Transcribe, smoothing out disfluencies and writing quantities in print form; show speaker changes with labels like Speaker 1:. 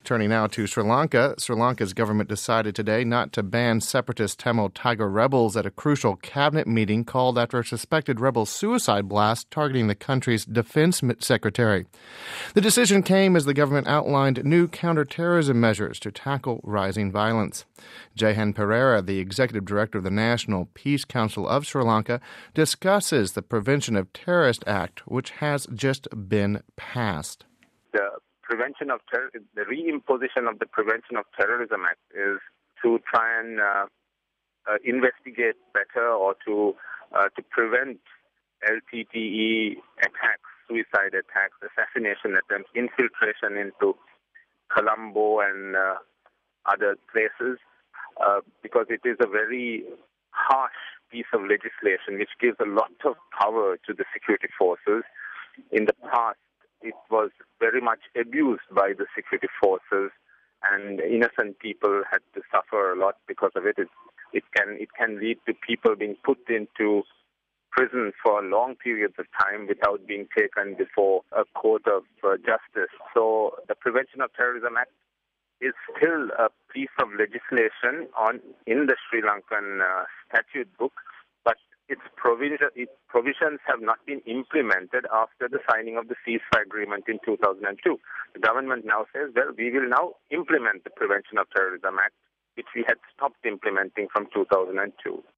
Speaker 1: Turning now to Sri Lanka, Sri Lanka's government decided today not to ban separatist Tamil Tiger rebels at a crucial cabinet meeting called after a suspected rebel suicide blast targeting the country's defense secretary. The decision came as the government outlined new counterterrorism measures to tackle rising violence. Jehan Pereira, the executive director of the National Peace Council of Sri Lanka, discusses the Prevention of Terrorist Act, which has just been passed.
Speaker 2: The reimposition of the Prevention of Terrorism Act is to try and investigate better or to prevent LTTE attacks, suicide attacks, assassination attempts, infiltration into Colombo and other places, because it is a very harsh piece of legislation which gives a lot of power to the security forces. In the past, it was very much abused by the security forces, and innocent people had to suffer a lot because of it. It can lead to people being put into prison for long periods of time without being taken before a court of justice. So the Prevention of Terrorism Act is still a piece of legislation in the Sri Lankan statute book, but its provisions have not been implemented after the signing of the ceasefire agreement in 2002. The government now says, well, we will now implement the Prevention of Terrorism Act, which we had stopped implementing from 2002.